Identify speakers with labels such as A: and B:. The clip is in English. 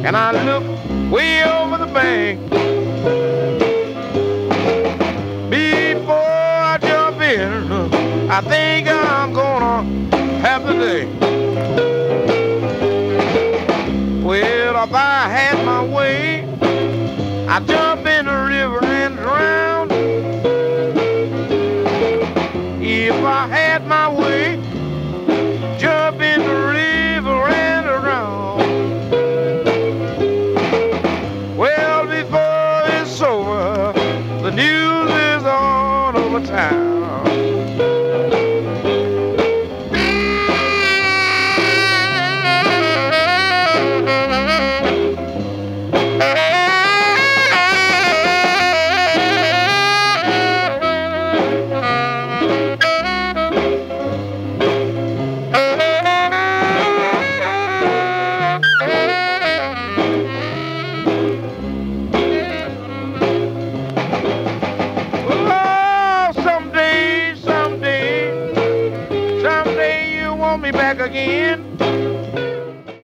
A: and I look way over the bank. Before I jump in, I think I'm gonna have the day. Well, if I had my way, I'd jump